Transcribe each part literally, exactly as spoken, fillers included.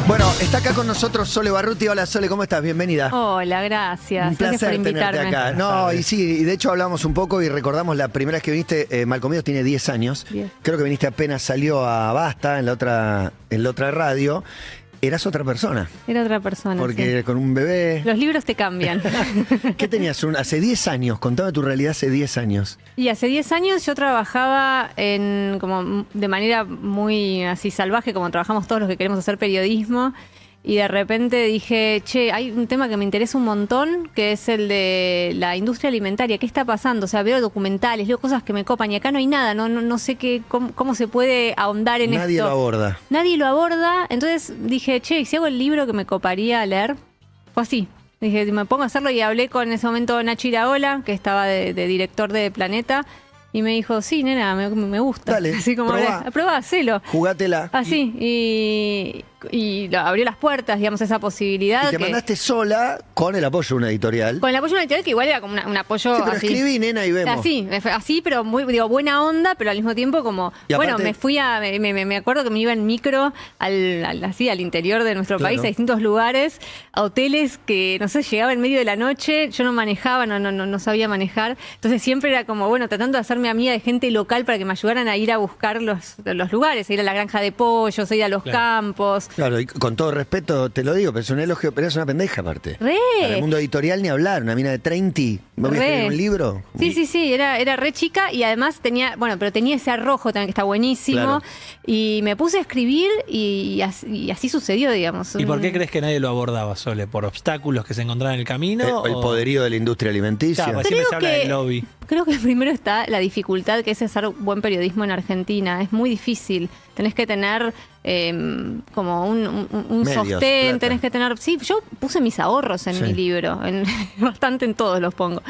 Bueno, está acá con nosotros Sole Barruti. Hola Sole, ¿cómo estás? Bienvenida. Hola, gracias. Un placer gracias por tenerte invitarme. acá. No, y sí, y de hecho hablamos un poco y recordamos la primera vez que viniste. eh, Malcomidos tiene diez años. Diez. Creo que viniste apenas salió a Basta, en la otra, en la otra radio. Eras otra persona, Era otra persona. porque sí. con un bebé... Los libros te cambian. ¿Qué tenías? Un- hace diez años, contame tu realidad hace diez años. Y hace diez años yo trabajaba en como de manera muy así salvaje, como trabajamos todos los que queremos hacer periodismo. Y de repente dije, che, hay un tema que me interesa un montón, que es el de la industria alimentaria. ¿Qué está pasando? O sea, veo documentales, leo cosas que me copan y acá no hay nada. No, no, no sé qué, cómo, cómo se puede ahondar en Nadie esto. lo aborda. Nadie lo aborda. Entonces dije, che, ¿y si hago el libro que me coparía leer? Fue así. Dije, me pongo a hacerlo y hablé con en ese momento Nacho Iraola, que estaba de, de director de Planeta. Y me dijo, sí, nena, me, me gusta. Dale, Así como, probá. probá, hacelo. Jugátela. Así, y, y lo- abrió las puertas, digamos, esa posibilidad. Y te que- mandaste sola con el apoyo de una editorial. Con el apoyo de una editorial que igual era como una- un apoyo Sí, pero así. escribí, nena, y vemos. Así, me fue- así, pero muy, digo, buena onda, pero al mismo tiempo como, Y bueno, aparte- me fui a, me, me- me acuerdo que me iba en micro al, al- así, al interior de nuestro Claro. país, a distintos lugares, a hoteles que, no sé, llegaba en medio de la noche, yo no manejaba, no, no, no, no sabía manejar, entonces siempre era como, bueno, tratando de hacerme amiga de gente local para que me ayudaran a ir a buscar los, los lugares, a ir a la granja de pollos, a ir a los Claro. campos. Claro, y con todo respeto te lo digo, pero es un elogio, pero es una pendeja aparte. Re. Para el mundo editorial ni hablar, una mina de treinta, ¿me voy a Re. escribir un libro? Sí, sí, sí, era, era re chica y además tenía, bueno, pero tenía ese arrojo también que está buenísimo. Claro. Y me puse a escribir y, así, y así sucedió, digamos. ¿Y por qué Un- crees que nadie lo abordaba, Sole? ¿Por obstáculos que se encontraban en el camino? El, el o- poderío de la industria alimenticia. Claro, pues siempre Creo se habla que- del lobby. Creo que primero está la dificultad que es hacer buen periodismo en Argentina. Es muy difícil. Tenés que tener eh, como un, un- un Medios, sostén, plata. tenés que tener... Sí, yo puse mis ahorros en Sí. mi libro, en, bastante en todos los pongo.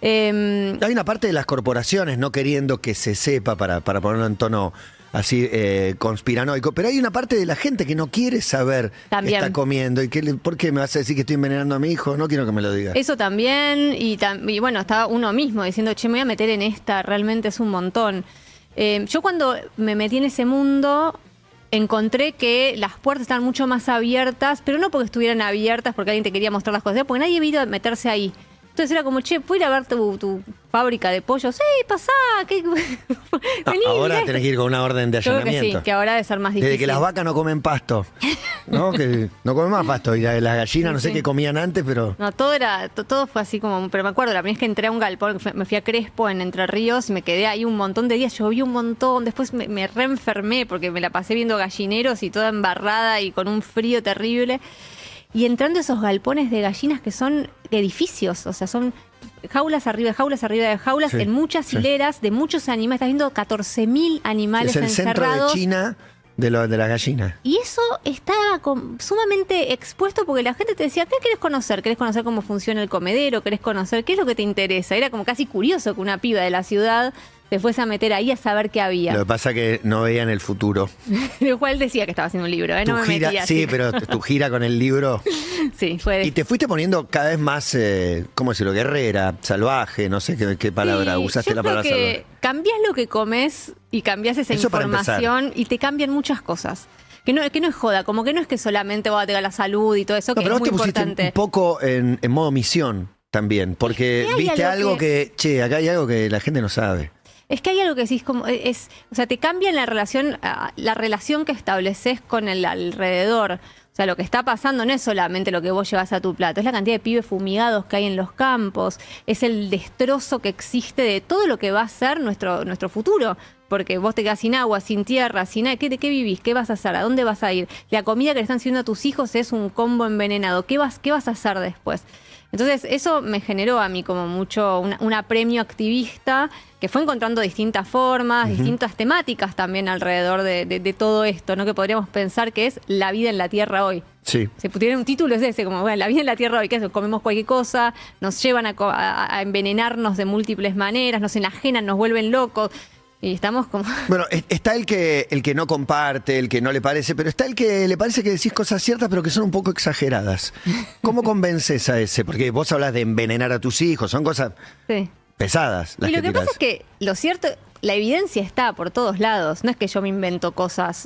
Eh, Hay una parte de las corporaciones no queriendo que se sepa para, para ponerlo en tono así eh, conspiranoico, pero hay una parte de la gente que no quiere saber También. qué está comiendo y que, le- ¿por qué me vas a decir que estoy envenenando a mi hijo? No quiero que me lo digas. Eso también, y, tam- y bueno, estaba uno mismo diciendo, che, me voy a meter en esta, realmente es un montón. Eh, yo cuando me metí en ese mundo, encontré que las puertas estaban mucho más abiertas, pero no porque estuvieran abiertas porque alguien te quería mostrar las cosas, porque nadie había ido a meterse ahí. Entonces era como, che, ¿puedo ir a ver tu, tu fábrica de pollos? Sí, pasá. ¿qué? No, Vení, ahora mirá. tenés que ir con una orden de Yo creo que allanamiento. sí, que ahora debe ser más difícil. Desde que las vacas no comen pasto. ¿No? Que no comen más pasto. Y la- las gallinas no sé Sí. qué comían antes, pero... No, todo era, to- todo fue así como, pero me acuerdo, la primera vez que entré a un galpón, que fue- me fui a Crespo en Entre Ríos, y me quedé ahí un montón de días, lloví un montón, después me, me reenfermé porque me la pasé viendo gallineros y toda embarrada y con un frío terrible. Y entrando a esos galpones de gallinas que son edificios, o sea, son jaulas arriba de jaulas arriba de jaulas, Sí, en muchas sí. hileras de muchos animales, estás viendo catorce mil animales Es el centro de encerrados. China de, lo, de las gallinas. Y eso estaba com- sumamente expuesto porque la gente te decía, ¿qué querés conocer? ¿Querés conocer cómo funciona el comedero? ¿Querés conocer qué es lo que te interesa? Era como casi curioso que una piba de la ciudad te fuese a meter ahí a saber qué Lo había. que pasa es que no veían el futuro. Lo cual decía que estaba haciendo un libro, ¿eh? No Tu me gira, metía sí, así. pero tu gira con el libro... Sí, fue... Y te fuiste poniendo cada vez más, eh, ¿cómo decirlo? Guerrera, salvaje, no sé qué, qué palabra, Sí, usaste yo la creo palabra que salvaje. cambias lo que comes y cambias esa Eso para información y te cambian muchas cosas. Que no, que no es joda, como que no es que solamente va a tener la salud y todo eso, No, que pero es vos muy te pusiste importante. un poco en, en modo misión también, porque Es que hay viste algo algo que... que- che, acá hay algo que la gente no sabe. Es que hay algo que decís como es, o sea, te cambia la relación, ah, la relación que estableces con el alrededor. O sea, lo que está pasando no es solamente lo que vos llevas a tu plato, es la cantidad de pibes fumigados que hay en los campos, es el destrozo que existe de todo lo que va a ser nuestro, nuestro futuro. Porque vos te quedás sin agua, sin tierra, sin nada. ¿Qué, ¿De qué vivís? ¿Qué vas a hacer? ¿A dónde vas a ir? La comida que le están sirviendo a tus hijos es un combo envenenado. ¿Qué vas, qué vas a hacer después? Entonces, eso me generó a mí como mucho una, un apremio activista que fue encontrando distintas formas, uh-huh. distintas temáticas también alrededor de, de, de todo esto, ¿no? Que podríamos pensar que es la vida en la Tierra hoy. Sí. Si pudiera un título es ese, como, bueno, la vida en la Tierra hoy, que es, comemos cualquier cosa, nos llevan a, a, a envenenarnos de múltiples maneras, nos enajenan, nos vuelven locos. Y estamos como... Bueno, está el que, el que no comparte, el que no le parece, pero está el que le parece que decís cosas ciertas, pero que son un poco exageradas. ¿Cómo convences a ese? Porque vos hablas de envenenar a tus hijos, son cosas Sí. pesadas las Y lo que que tirás. pasa es que lo cierto, la evidencia está por todos lados. No es que yo me invento cosas,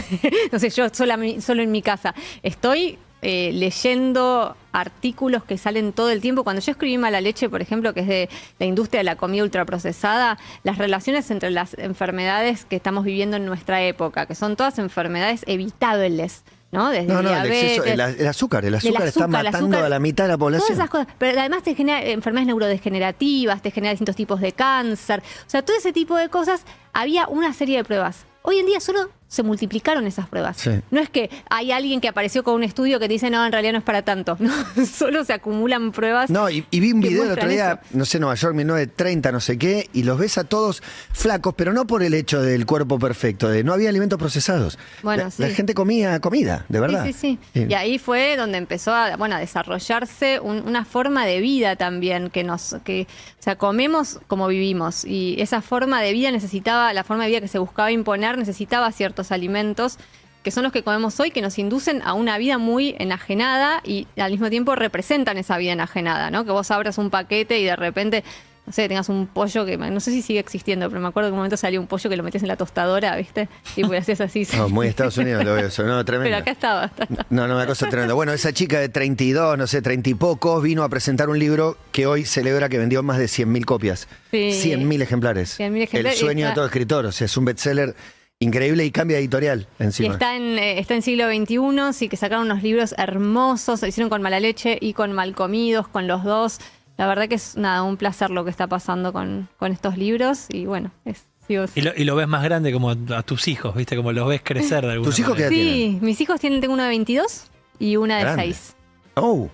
no sé, yo sola, solo en mi casa. Estoy eh, leyendo artículos que salen todo el tiempo. Cuando yo escribí Mala Leche, por ejemplo, que es de la industria de la comida ultraprocesada, las relaciones entre las enfermedades que estamos viviendo en nuestra época, que son todas enfermedades evitables, ¿no? Desde No, no, el, diabetes, exceso, el, el azúcar, el azúcar, azúcar, está el matando azúcar, a la mitad de la población. Todas esas cosas. Pero además te genera enfermedades neurodegenerativas, te genera distintos tipos de cáncer. O sea, todo ese tipo de cosas, había una serie de pruebas. Hoy en día solo se multiplicaron esas pruebas. Sí. No es que hay alguien que apareció con un estudio que te dice, no, en realidad no es para tanto. No, solo se acumulan pruebas. No, y, y vi un que video el otro muestran día, eso. no sé, Nueva York, mil novecientos treinta, no sé qué, y los ves a todos flacos, pero no por el hecho del cuerpo perfecto, de no había alimentos procesados. Bueno, la, sí. la gente comía comida, de verdad. Sí, sí, sí. Y ahí fue donde empezó a, bueno, a desarrollarse un- una forma de vida también, que nos, que, o sea, comemos como vivimos. Y esa forma de vida necesitaba, la forma de vida que se buscaba imponer, necesitaba ciertos alimentos, que son los que comemos hoy, que nos inducen a una vida muy enajenada y al mismo tiempo representan esa vida enajenada, ¿no? Que vos abras un paquete y de repente, no sé, tengas un pollo que, no sé si sigue existiendo, pero me acuerdo que en un momento salió un pollo que lo metías en la tostadora, ¿viste? Y pues hacías así. No, muy Estados Unidos lo veo eso, no, tremendo. Pero acá estaba. está- está. No, no, una cosa tremenda. Bueno, esa chica de treinta y dos, no sé, treinta y pocos, vino a presentar un libro que hoy celebra que vendió más de cien mil copias. Sí. cien mil ejemplares. cien mil ejemplares. El sueño Está- de todo escritor, o sea, es un bestseller increíble y cambia de editorial Y encima. está en, eh, está en siglo veintiuno, sí, que sacaron unos libros hermosos, lo hicieron con Mala Leche y con Malcomidos, con los dos. La verdad que es nada, un placer lo que está pasando con, con estos libros y bueno, es... sigo- Y lo, y lo ves más grande como a tus hijos, ¿viste? Como los ves crecer de alguna ¿Tus hijos qué manera. edad Sí, tienen? mis hijos tienen, tengo uno de veintidós y una de Grande. seis. Oh,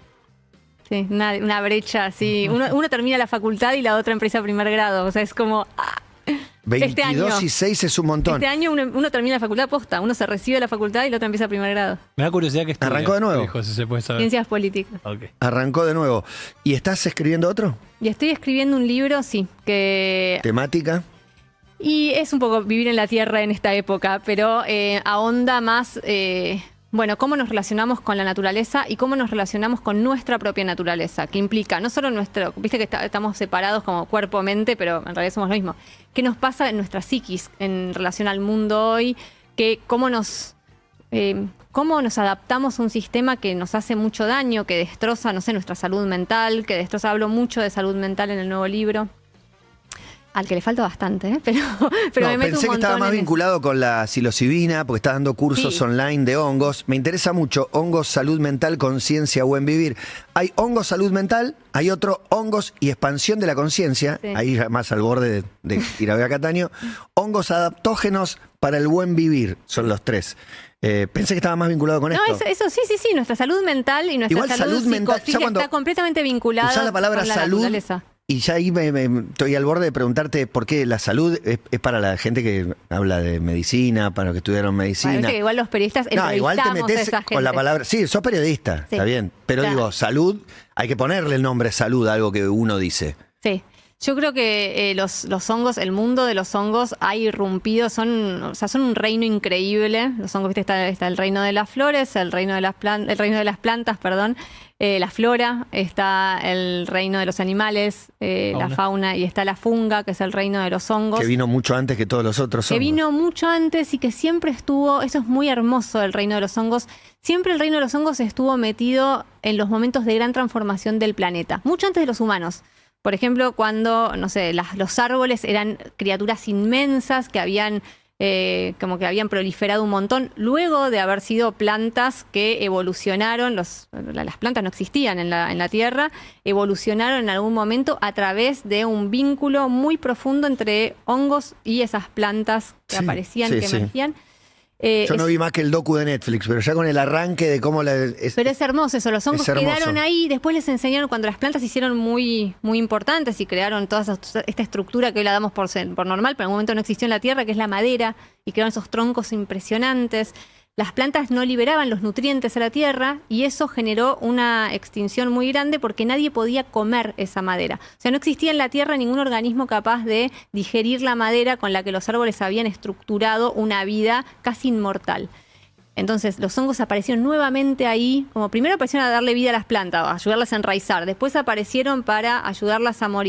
Sí, una, una brecha así. Uno, uno termina la facultad y la otra empieza primer grado. O sea, es como... ah, Este veintidós año. y seis es un montón. este año uno, uno termina la facultad posta. Uno se recibe de la facultad y el otro empieza primer grado. Me da curiosidad que estudias, Arrancó de nuevo. hijo, si se puede saber. Ciencias políticas. Ok. Arrancó de nuevo. ¿Y estás escribiendo otro? Y estoy escribiendo un libro, sí, que... ¿Temática? Y es un poco vivir en la tierra en esta época, pero eh, ahonda más, eh, bueno, cómo nos relacionamos con la naturaleza y cómo nos relacionamos con nuestra propia naturaleza, que implica no solo nuestro, viste que está- estamos separados como cuerpo-mente, pero en realidad somos lo mismo. ¿Qué nos pasa en nuestra psiquis en relación al mundo hoy? Que cómo nos... eh, cómo nos adaptamos a un sistema que nos hace mucho daño, que destroza, no sé, nuestra salud mental, que destroza, hablo mucho de salud mental en el nuevo libro. Al que le falta bastante, ¿eh? pero, pero No, me meto pensé un que estaba montón más en eso. vinculado con la psilocibina, porque estás dando cursos Sí. online de hongos. Me interesa mucho hongos, salud mental, conciencia, buen vivir. Hay hongos, salud mental, hay otro hongos y expansión de la conciencia, Sí. ahí ya más al borde de, de Irabe a Cataño. Hongos adaptógenos para el buen vivir, son los tres. Eh, pensé que estaba más vinculado con No, esto. eso, eso sí, sí, sí, nuestra salud mental y nuestra Igual salud, salud mental, ya psicofísica cuando está completamente vinculada Usás la palabra con la salud naturaleza. y ya ahí me, me- estoy al borde de preguntarte por qué la salud es, es para la gente que habla de medicina, para los que estudiaron medicina. Bueno, viste que igual los periodistas No, igual te entrevistamos a metes esa con la gente. palabra. Sí, sos periodista, Sí, está bien. Pero claro. digo, salud, hay que ponerle el nombre salud a algo que uno dice. Sí. Yo creo que eh, los, los hongos, el mundo de los hongos ha irrumpido, son, o sea, son un reino increíble. Los hongos, viste, está, está el reino de las flores, el reino de las plantas, el reino de las plantas, perdón, eh, la flora, está el reino de los animales, eh, la Fauna. fauna, y está la funga, que es el reino de los hongos. Que vino mucho antes que todos los otros que hongos. vino mucho antes y que siempre estuvo, eso es muy hermoso del reino de los hongos, siempre el reino de los hongos estuvo metido en los momentos de gran transformación del planeta, mucho antes de los humanos. Por ejemplo, cuando, no sé, las- los árboles eran criaturas inmensas que habían, eh, como que habían proliferado un montón, luego de haber sido plantas que evolucionaron, los, la- las plantas no existían en la, en la Tierra, evolucionaron en algún momento a través de un vínculo muy profundo entre hongos y esas plantas que Sí, aparecían, sí, que sí. emergían. Eh, Yo no es- vi más que el docu de Netflix, pero ya con el arranque de cómo la. es- Pero es hermoso eso, los hongos Es hermoso. quedaron ahí, después les enseñaron cuando las plantas se hicieron muy, muy importantes y crearon toda esa- esta estructura que hoy la damos por, sen- por normal, pero en algún momento no existió en la Tierra, que es la madera, y crearon esos troncos impresionantes. Las plantas no liberaban los nutrientes a la Tierra y eso generó una extinción muy grande porque nadie podía comer esa madera. O sea, no existía en la Tierra ningún organismo capaz de digerir la madera con la que los árboles habían estructurado una vida casi inmortal. Entonces los hongos aparecieron nuevamente ahí, como primero aparecieron a darle vida a las plantas, a ayudarlas a enraizar, después aparecieron para ayudarlas a morir.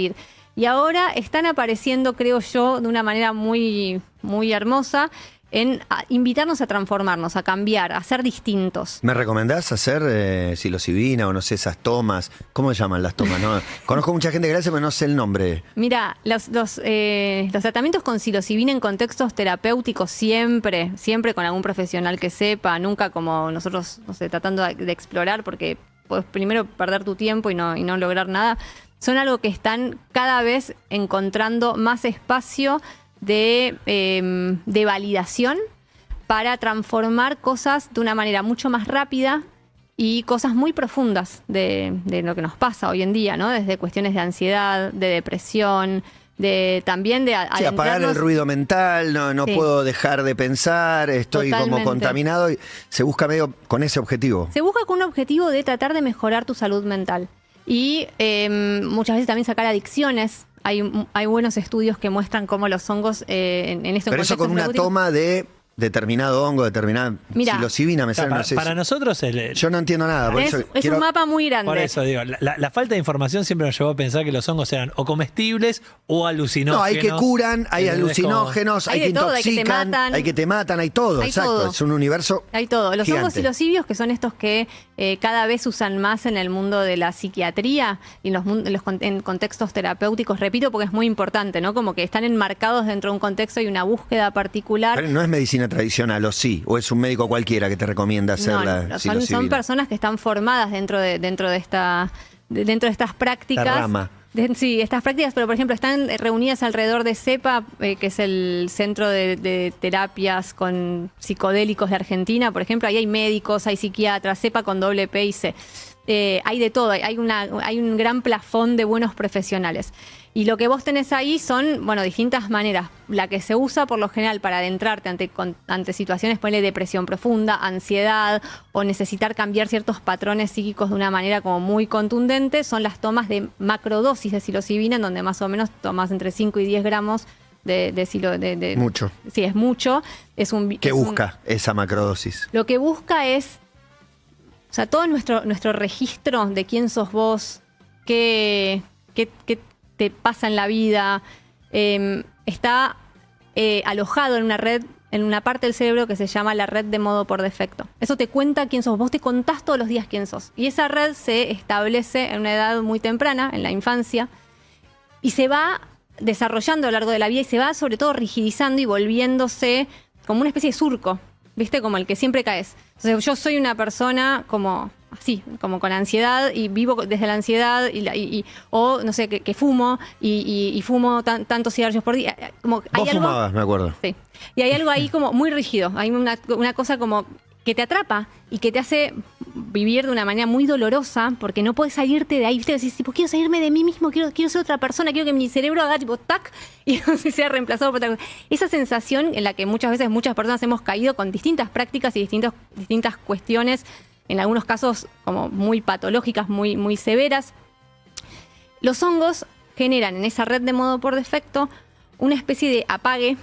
Y ahora están apareciendo, creo yo, de una manera muy, muy hermosa, en a, invitarnos a transformarnos, a cambiar, a ser distintos. ¿Me recomendás hacer eh, psilocibina o no sé, esas tomas? ¿Cómo se llaman las tomas? No, conozco mucha gente que lo hace, pero no sé el nombre. Mira, los, los, eh, los tratamientos con psilocibina en contextos terapéuticos siempre, siempre con algún profesional que sepa, nunca como nosotros, no sé, tratando de, de explorar, porque puedes primero perder tu tiempo y no, y no lograr nada, son algo que están cada vez encontrando más espacio de, eh, de validación para transformar cosas de una manera mucho más rápida y cosas muy profundas de, de lo que nos pasa hoy en día, ¿no? Desde cuestiones de ansiedad, de depresión, de también de Sí, apagar el ruido mental, no, no Sí. puedo dejar de pensar, estoy como Totalmente. contaminado y se busca medio con ese objetivo. Se busca con un objetivo de tratar de mejorar tu salud mental. Y eh, muchas veces también sacar adicciones. Hay, hay buenos estudios que muestran cómo los hongos eh, en, en estos Pero eso con una terapéuticos- toma de determinado hongo, determinada Mira. psilocibina, me O sea, sale, para, no sé. para nosotros, el, Yo no entiendo nada, por Es, eso es quiero- un mapa muy grande. por eso digo, la, la- la falta de información siempre nos llevó a pensar que los hongos eran o comestibles o alucinógenos. No, hay que curan, hay ¿Entendés? Como- alucinógenos, hay, Hay que de todo, hay que te intoxican, matan. hay que te matan, hay todo, Hay exacto. todo. Es un universo Hay todo. Los gigante. hongos psilocibios, que son estos que eh, cada vez usan más en el mundo de la psiquiatría y en los, mun- en los con- en contextos terapéuticos, repito, porque es muy importante, ¿no? Como que están enmarcados dentro de un contexto y una búsqueda particular. Pero no es medicina tradicional, o sí, o es un médico cualquiera que te recomienda hacer No, la no, son, son psilocibina. personas que están formadas dentro de, dentro de esta, de- dentro de estas prácticas. La rama. De- sí, estas prácticas, pero por ejemplo están reunidas alrededor de CEPA, eh, que es el Centro de, de Terapias con Psicodélicos de Argentina, por ejemplo, ahí hay médicos, hay psiquiatras, CEPA con doble P y C. Eh, hay de todo, hay, una, hay un gran plafón de buenos profesionales. Y lo que vos tenés ahí son, bueno, distintas maneras. La que se usa por lo general para adentrarte ante, con- ante situaciones, ponele depresión profunda, ansiedad o necesitar cambiar ciertos patrones psíquicos de una manera como muy contundente, son las tomas de macrodosis de psilocibina, en donde más o menos tomas entre cinco y diez gramos de, de silo- de- de- Mucho. Sí, es mucho. Es un, ¿Qué es un- busca esa macrodosis? lo que busca es, o sea, todo nuestro, nuestro registro de quién sos vos, qué, qué, qué te pasa en la vida, eh, está eh, alojado en una red, en una parte del cerebro que se llama la red de modo por defecto. Eso te cuenta quién sos, vos te contás todos los días quién sos. Y esa red se establece en una edad muy temprana, en la infancia, y se va desarrollando a lo largo de la vida y se va sobre todo rigidizando y volviéndose como una especie de surco, ¿viste? Como el que siempre caes. Entonces yo soy una persona como así, como con ansiedad y vivo desde la ansiedad y, la- y- y- o no sé, que, que fumo y, y- y fumo tan- tantos cigarrillos por día. Como, hay Vos algo, fumabas, me acuerdo. Sí. Y hay algo ahí como muy rígido. Hay una, una cosa como que te atrapa y que te hace vivir de una manera muy dolorosa porque no puedes salirte de ahí. ¿Viste? Decís, tipo, quiero salirme de mí mismo, quiero, quiero ser otra persona, quiero que mi cerebro haga tipo tac y no se sea reemplazado por otra cosa. Esa sensación en la que muchas veces muchas personas hemos caído con distintas prácticas y distintos, distintas cuestiones, en algunos casos como muy patológicas, muy, muy severas. Los hongos generan en esa red de modo por defecto una especie de apague,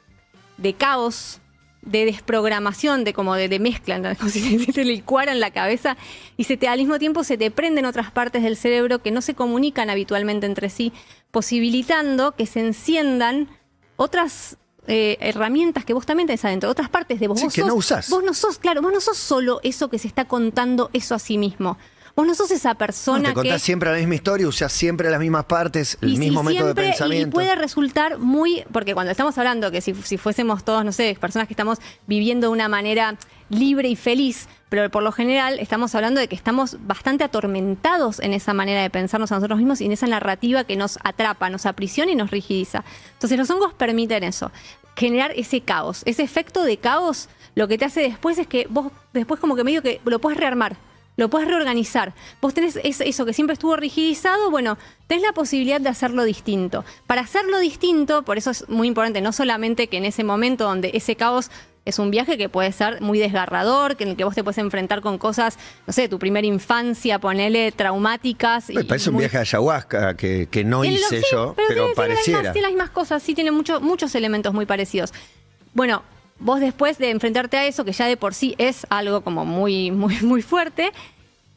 de caos, de desprogramación, de como de, de mezcla, ¿no? Como si te, te licuaran la cabeza y se te, al mismo tiempo se te prenden otras partes del cerebro que no se comunican habitualmente entre sí, posibilitando que se enciendan otras eh, herramientas que vos también tenés adentro, otras partes de vos. Sí, Vos que sos- no usás. Vos no sos, claro, vos no sos solo eso que se está contando eso a sí mismo. Vos no sos esa No, persona te contás que... siempre la misma historia, usás siempre las mismas partes, el Y sí, mismo método de siempre, y pensamiento. puede resultar muy, porque cuando estamos hablando que si, si fuésemos todos, no sé, personas que estamos viviendo de una manera libre y feliz, pero por lo general estamos hablando de que estamos bastante atormentados en esa manera de pensarnos a nosotros mismos y en esa narrativa que nos atrapa, nos aprisiona y nos rigidiza. Entonces los hongos permiten eso, generar ese caos, ese efecto de caos. Lo que te hace después es que vos después como que medio que lo puedes rearmar. Lo puedes reorganizar. Vos tenés es- eso que siempre estuvo rigidizado, bueno, tenés la posibilidad de hacerlo distinto. Para hacerlo distinto, por eso es muy importante, no solamente que en ese momento donde ese caos es un viaje que puede ser muy desgarrador, que en el que vos te puedes enfrentar con cosas, no sé, tu primera infancia, ponele traumáticas. Me y- parece y un muy- viaje a ayahuasca que, que no Tiene lo- hice sí, yo, pero, pero, tiene, tiene las pareciera. mismas, tiene las mismas cosas, sí, tiene mucho- muchos elementos muy parecidos. Bueno, vos después de enfrentarte a eso, que ya de por sí es algo como muy, muy, muy fuerte,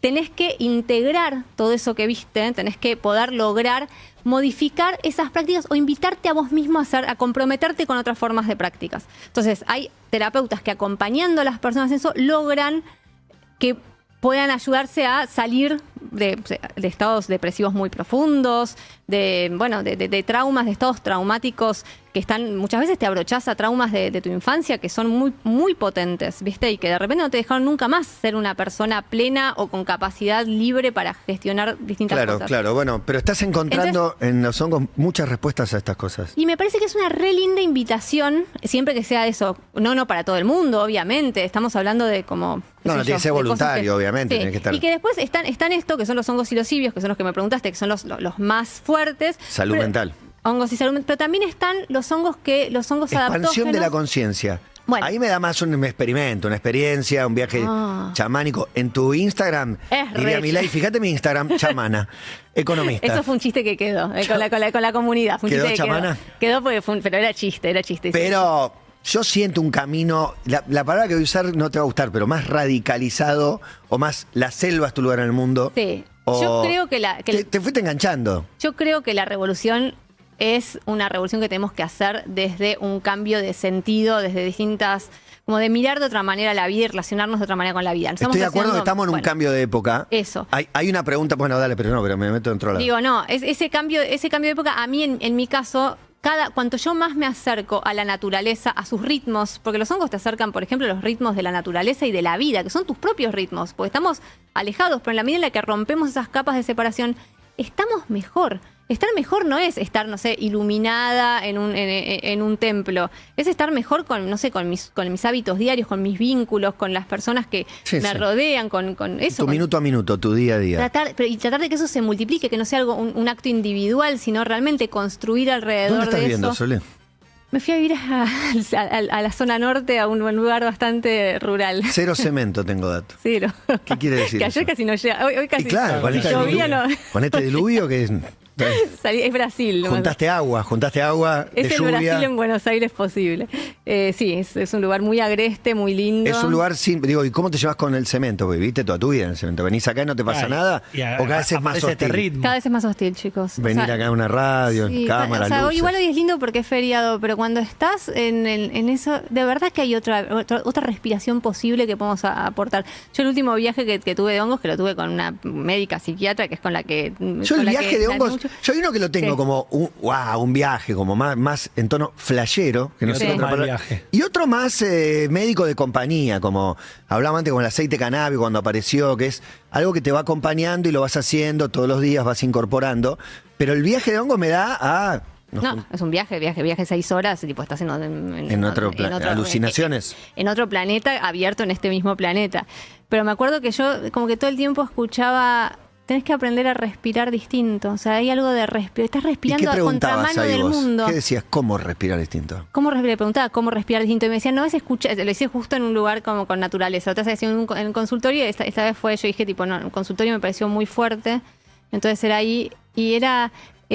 tenés que integrar todo eso que viste, tenés que poder lograr modificar esas prácticas o invitarte a vos mismo a, hacer, a comprometerte con otras formas de prácticas. Entonces, hay terapeutas que acompañando a las personas en eso logran que puedan ayudarse a salir de, de estados depresivos muy profundos, de, bueno, de, de, de traumas, de estados traumáticos que están, muchas veces te abrochás a traumas de, de tu infancia que son muy, muy potentes, ¿viste? Y que de repente no te dejaron nunca más ser una persona plena o con capacidad libre para gestionar distintas claro, cosas. Claro, claro. Bueno, pero estás encontrando Entonces, en los hongos muchas respuestas a estas cosas. Y me parece que es una re linda invitación, siempre que sea eso. No, no para todo el mundo, obviamente. Estamos hablando de como... No, no yo, tiene que ser voluntario, que, obviamente. Sí. Tiene que estar... Y que después están, están esto, que son los hongos psilocibios, que son los que me preguntaste, que son los, los más fuertes. Salud pero, mental. Hongos y salud mental. Pero también están los hongos que los hongos Expansión adaptógenos. de la conciencia. Bueno. Ahí me da más un experimento, una experiencia, un viaje Ah. chamánico. En tu Instagram, Es diría re- Milei, fíjate mi Instagram, chamana, economista. Eso fue un chiste que quedó eh, con, la, con, la, con la comunidad. Fue un ¿Quedó chiste que chamana? Quedó, quedó porque fue un, pero era chiste, era chiste. Pero yo siento un camino, la, la palabra que voy a usar no te va a gustar, pero más radicalizado o más la selva es tu lugar en el mundo. Sí. O Yo creo que la... Que te, te fuiste enganchando. Yo creo que la revolución es una revolución que tenemos que hacer desde un cambio de sentido, desde distintas, como de mirar de otra manera la vida y relacionarnos de otra manera con la vida. Nos Estoy de estamos acuerdo que haciendo- estamos en un bueno, cambio de época. Eso. Hay, hay una pregunta, bueno, dale, pero no, pero me meto dentro de la... Digo, no, es, ese cambio, ese cambio de época, a mí en, en mi caso, cada, cuanto yo más me acerco a la naturaleza, a sus ritmos, porque los hongos te acercan, por ejemplo, a los ritmos de la naturaleza y de la vida, que son tus propios ritmos, porque estamos alejados, pero en la medida en la que rompemos esas capas de separación, estamos mejor. Estar mejor no es estar, no sé, iluminada en un, en, en un templo. Es estar mejor con, no sé, con mis, con mis hábitos diarios, con mis vínculos, con las personas que Sí, me sí. rodean, con, con eso. Tu con- minuto a minuto, tu día a día. Tratar, pero, y tratar de que eso se multiplique, que no sea algo un, un acto individual, sino realmente construir alrededor ¿Dónde estás de viviendo, eso. Sole? Me fui a vivir a, a- a la zona norte, a un, un lugar bastante rural. Cero cemento tengo dato. Sí, lo- ¿Qué quiere decir que ayer eso? casi no llega. Hoy, hoy casi Y claro, con si este llovía, diluvio, no. con este diluvio que es... Salí- es Brasil. ¿no? Juntaste agua, juntaste agua de Es el lluvia. Brasil en Buenos Aires posible. Eh, sí, es, es un lugar muy agreste, muy lindo. Es un lugar sin... Digo, ¿y cómo te llevas con el cemento? Porque viviste toda tu vida en el cemento. ¿Venís acá y no te pasa Ay, nada? y a- ¿O cada vez es más aparece este hostil? ritmo. Cada vez es más hostil, chicos. O Venir sea, acá a una radio, sí, cámara, o sea, luces. igual hoy es lindo porque es feriado, pero cuando estás en, el- en eso, de verdad que hay otra, otra otra respiración posible que podemos a- aportar. Yo el último viaje que, que tuve de hongos, que lo tuve con una médica psiquiatra, que es con la que... Yo el viaje de hongos, yo hay uno que lo tengo Sí. como un, wow, un viaje, como más, más en tono flashero, que no Y sé otro otra mal palabra. viaje. Y otro más eh, médico de compañía, como hablaba antes con el aceite canábico cuando apareció, que es algo que te va acompañando y lo vas haciendo todos los días, vas incorporando. Pero el viaje de hongos me da a... No, es un viaje, viaje, viaje seis horas, tipo estás en, en, En otro pla- alucinaciones. En, en otro planeta, abierto en este mismo planeta. Pero me acuerdo que yo como que todo el tiempo escuchaba, tenés que aprender a respirar distinto. O sea, hay algo de respirar, estás ¿Y qué respirando a preguntabas contramano ahí del vos? mundo. ¿Qué decías? ¿Cómo respirar distinto? ¿Cómo respirar? Le preguntaba cómo respirar distinto. Y me decían, no, es escuchar, lo hice justo en un lugar como con naturaleza. Otra vez en un, en un consultorio, y esta, esta vez fue, yo dije, tipo, no, el consultorio me pareció muy fuerte. Entonces era ahí, y era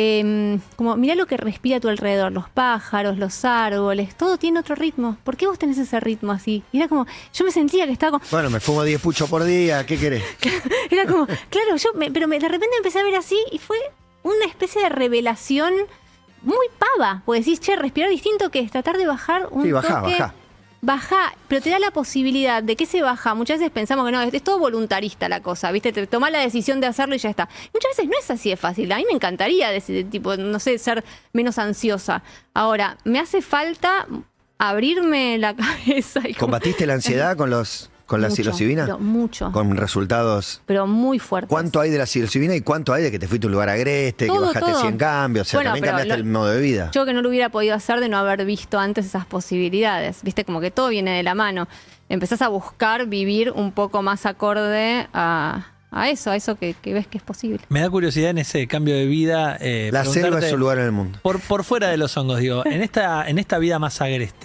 eh, como, mirá lo que respira a tu alrededor, los pájaros, los árboles, todo tiene otro ritmo. ¿Por qué vos tenés ese ritmo así? Y era como, yo me sentía que estaba como, Bueno, me fumo diez puchos por día, ¿qué querés? era como, claro, yo, me- pero me- de repente empecé a ver así y fue una especie de revelación muy pava. Porque decís, che, respirar distinto que es tratar de bajar un Sí, bajá, toque. bajá. Bajá, pero te da la posibilidad de que se baja. Muchas veces pensamos que no, es, es todo voluntarista la cosa, ¿viste? Te tomás la decisión de hacerlo y ya está. Muchas veces no es así de fácil. A mí me encantaría, decir, tipo, no sé, ser menos ansiosa. Ahora, me hace falta abrirme la cabeza. Y como- ¿Combatiste la ansiedad con los con la Mucho, psilocibina? pero mucho. Con resultados. Pero muy fuerte. ¿Cuánto hay de la psilocibina y cuánto hay de que te fuiste a un lugar agreste, que Todo, bajaste todo. cien cambios? O sea, Bueno, también pero cambiaste lo- el modo de vida. Yo que no lo hubiera podido hacer de no haber visto antes esas posibilidades. Viste, como que todo viene de la mano. Empezás a buscar vivir un poco más acorde a, a eso, a eso que, que ves que es posible. Me da curiosidad en ese cambio de vida. eh, La selva preguntarte, es su lugar en el mundo. Por, por fuera de los hongos, digo, en esta, en esta vida más agreste,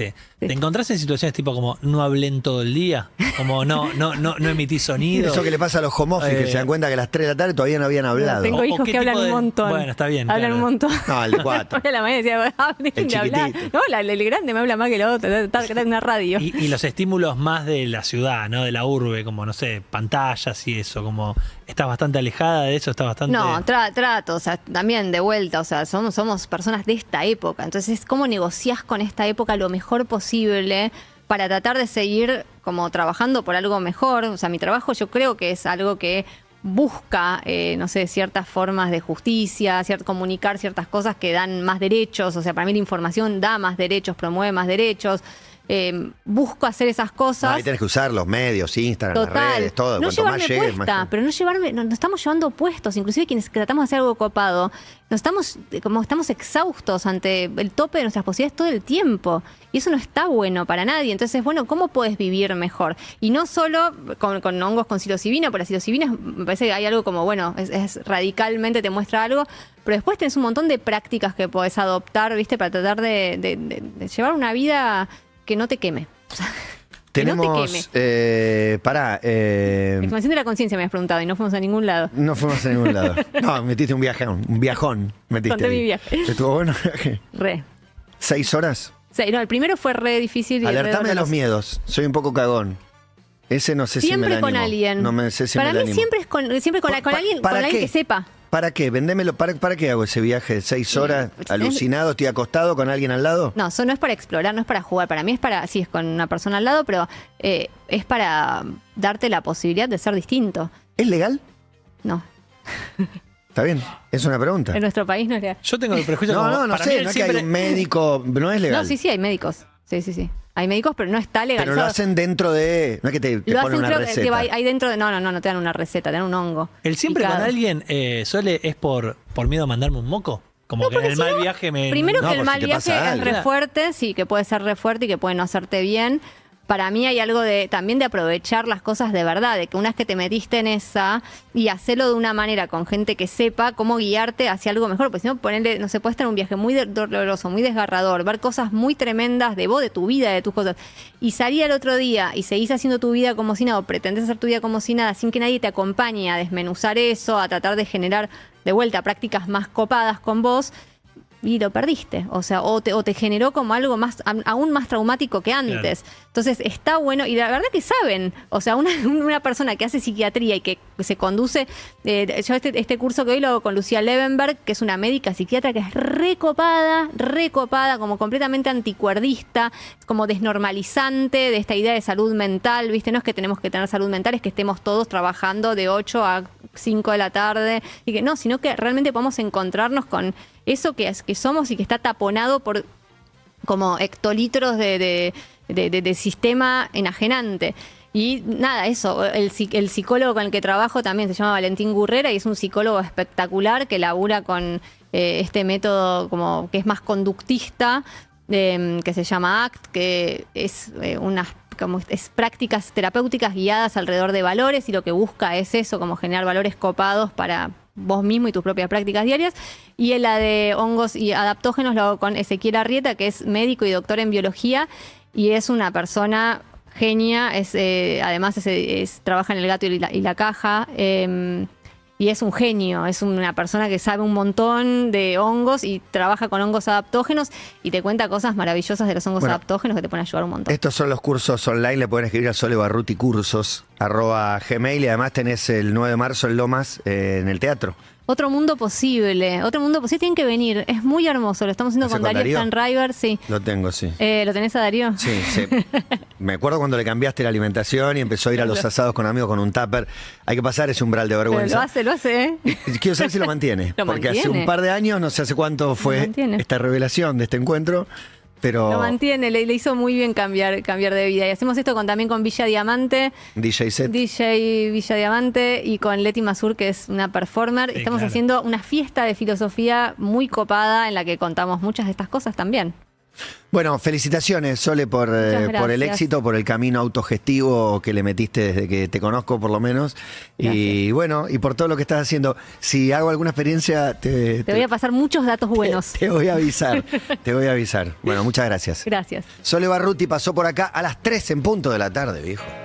¿Te encontrás en situaciones tipo como no hablé en todo el día? Como no, no, no, no emití sonido. Eso que le pasa a los home office, Eh, que se dan cuenta que a las tres de la tarde todavía no habían hablado. Tengo O- o hijos qué que hablan tipo de- un montón. Bueno, está bien, Hablan claro. un montón. No, el de cuatro. Hoy a la mañana decía, ah, dejen El de hablar. chiquitito. No, la, el grande me habla más que el otro. Está está en una radio. Y, y los estímulos más de la ciudad, ¿no? De la urbe, como, no sé, pantallas y eso, como estás bastante alejada de eso, estás bastante... No, tra- trato, o sea, también de vuelta, o sea, somos, somos personas de esta época. Entonces, ¿cómo negociás con esta época lo mejor posible para tratar de seguir como trabajando por algo mejor? O sea, mi trabajo yo creo que es algo que busca, eh, no sé, ciertas formas de justicia, ciert- comunicar ciertas cosas que dan más derechos. O sea, para mí la información da más derechos, promueve más derechos. Eh, busco hacer esas No, cosas. ahí tenés que usar los medios, Instagram, las Total. redes, todo. No Cuanto llevarme más llegues, puesta, más... pero no llevarme, no- nos estamos llevando puestos, inclusive quienes tratamos de hacer algo copado, nos estamos, eh, como estamos exhaustos ante el tope de nuestras posibilidades todo el tiempo. Y eso no está bueno para nadie. Entonces, bueno, ¿cómo puedes vivir mejor? Y no solo con, con hongos con psilocibina, porque la psilocibina me parece que hay algo como, bueno, es, es radicalmente te muestra algo, pero después tenés un montón de prácticas que podés adoptar, ¿viste? Para tratar de, de- de- de llevar una vida que no te queme. O sea, que no te queme. Tenemos, eh, pará, eh, Expansión de la conciencia me has preguntado y no fuimos a ningún lado. no fuimos a ningún lado. No, metiste un viajón, un viajón. Metiste Conté ahí. mi viaje. ¿Estuvo bueno el viaje? Re. ¿Seis horas? Sí, no, el primero fue re difícil. Y re Alertame de los doloroso. miedos. Soy un poco cagón. Ese no sé Siempre si me la con animo. alguien. No me sé si Para me la mí animo. siempre es con, siempre con, Pa- con pa- alguien, con ¿para alguien qué? que sepa. ¿Para qué? Vendémelo. ¿Para, ¿Para qué hago ese viaje? ¿Seis horas? pues, ¿Alucinado? ¿Estoy acostado con alguien al lado? No, eso no es para explorar, no es para jugar. Para mí es para, sí, es con una persona al lado, pero eh, es para darte la posibilidad de ser distinto. ¿Es legal? No, Está bien. Es una pregunta. en nuestro país no es legal. Yo tengo el prejuicio No, como, no, no para mí sé. él No es que hay siempre- un médico. No es legal. No, sí, sí, hay médicos. Sí, sí, sí. Hay médicos, pero no está Pero legalizado. lo hacen dentro de. No es que te, te Lo ponen hacen, una creo que- receta. que va ahí dentro de. No, no, no, no te dan una receta, te dan un hongo. ¿El siempre picado. con alguien eh, suele es por, por miedo a mandarme un moco? Como No, que en porque el si mal no, viaje me... Primero No, que el por si mal te viaje pasa es algo. re fuerte, sí, que puede ser re fuerte y que puede no hacerte bien. Para mí hay algo de también de aprovechar las cosas de verdad, de que una vez que te metiste en esa y hacerlo de una manera con gente que sepa cómo guiarte hacia algo mejor, porque si no, ponerle, no se puede estar en un viaje muy de- doloroso, muy desgarrador, ver cosas muy tremendas de vos, de tu vida, de tus cosas, y salir al otro día y seguís haciendo tu vida como si nada, o pretendés hacer tu vida como si nada, sin que nadie te acompañe a desmenuzar eso, a tratar de generar de vuelta prácticas más copadas con vos. Y lo perdiste, o sea, o te, o te generó como algo más, am- aún más traumático que antes. Entonces está bueno, y la verdad que saben, o sea, una, una persona que hace psiquiatría y que se conduce, eh, yo este, este curso que hoy lo hago con Lucía Levenberg, que es una médica psiquiatra que es recopada, recopada, como completamente anticuerdista, como desnormalizante de esta idea de salud mental, ¿viste? No es que tenemos que tener salud mental, es que estemos todos trabajando de ocho a cinco de la tarde, y que no, sino que realmente podemos encontrarnos con eso que, es, que somos y que está taponado por como hectolitros de, de, de- de- de sistema enajenante. Y nada, eso, el, psi- el psicólogo con el que trabajo también se llama Valentín Gurrera y es un psicólogo espectacular que labura con eh, este método como que es más conductista, eh, que se llama A C T, que es eh, unas como es prácticas terapéuticas guiadas alrededor de valores y lo que busca es eso, como generar valores copados para vos mismo y tus propias prácticas diarias. Y en la de hongos y adaptógenos lo hago con Ezequiel Arrieta, que es médico y doctor en biología y es una persona genia, es, eh, además es, es- trabaja en El gato y la, y la caja, eh, y es un genio, es una persona que sabe un montón de hongos y trabaja con hongos adaptógenos y te cuenta cosas maravillosas de los hongos Bueno, adaptógenos que te pueden ayudar un montón. Estos son los cursos online, le pueden escribir a Sole Barruti Cursos, arroba Gmail, y además tenés el nueve de marzo en Lomas eh, en el teatro. Otro mundo posible, otro mundo posible, tienen que venir, es muy hermoso, lo estamos haciendo ¿Hace con con Darío Darío? Stanriver, sí. Lo tengo, sí. Eh, ¿Lo tenés a Darío? Sí, sí. Me acuerdo cuando le cambiaste la alimentación y empezó a ir a los asados con amigos con un tupper. Hay que pasar ese umbral de Pero lo vergüenza. hace, lo hace, ¿eh? Y quiero saber si lo mantiene. Lo porque hace mantiene. un par de años, no sé hace cuánto fue mantiene. esta revelación de este encuentro, pero Lo mantiene, le, le hizo muy bien cambiar, cambiar de vida. Y hacemos esto con, también con Villa Diamante, D J set. D J Villa Diamante y con Leti Masur, que es una performer. Sí, Estamos claro. haciendo una fiesta de filosofía muy copada en la que contamos muchas de estas cosas también. Bueno, felicitaciones, Sole, por, eh, por el gracias. éxito, por el camino autogestivo que le metiste desde que te conozco, por lo menos. Y bueno, y por todo lo que estás haciendo. Si hago alguna experiencia, te, Te voy a pasar muchos datos buenos. te, te voy a avisar. Te voy a avisar. Bueno, muchas gracias. Gracias. Sole Barruti pasó por acá a las tres en punto de la tarde, viejo.